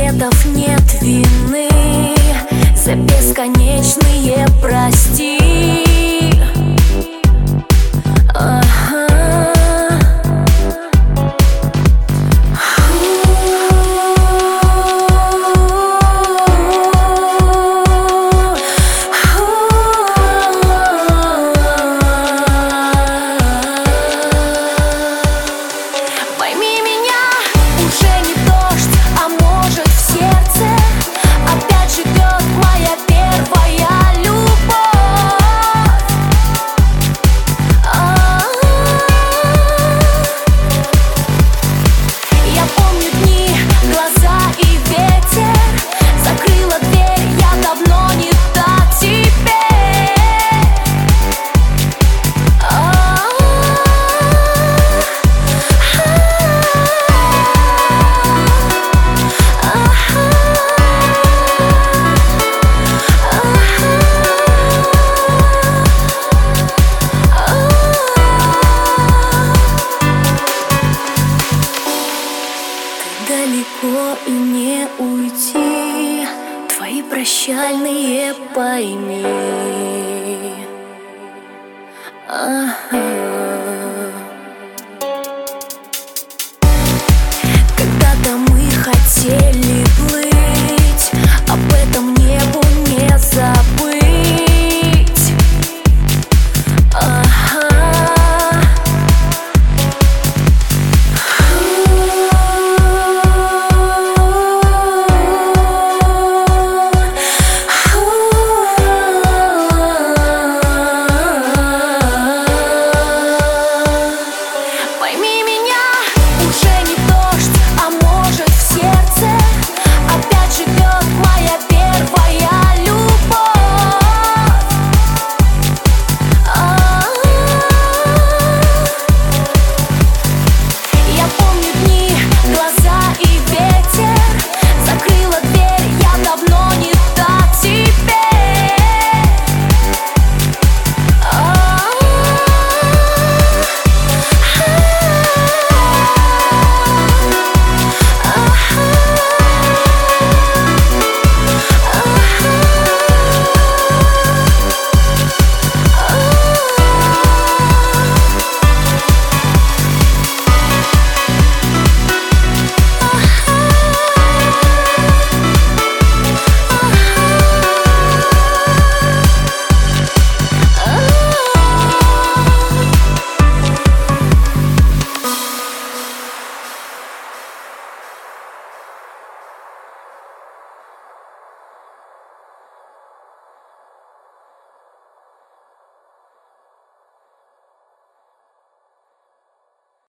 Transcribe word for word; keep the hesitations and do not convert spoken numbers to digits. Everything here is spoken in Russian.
ответов, нет вины за бесконечные прости. Ага. Пойми меня, уже не дождь, а может в сердце опять живет моя первая любовь. А-а-а. Я помню дни, глаза и ветер. Закрыла дверь, я давно не та теперь. Далеко и не уйти, твои прощальные пойми. Ага.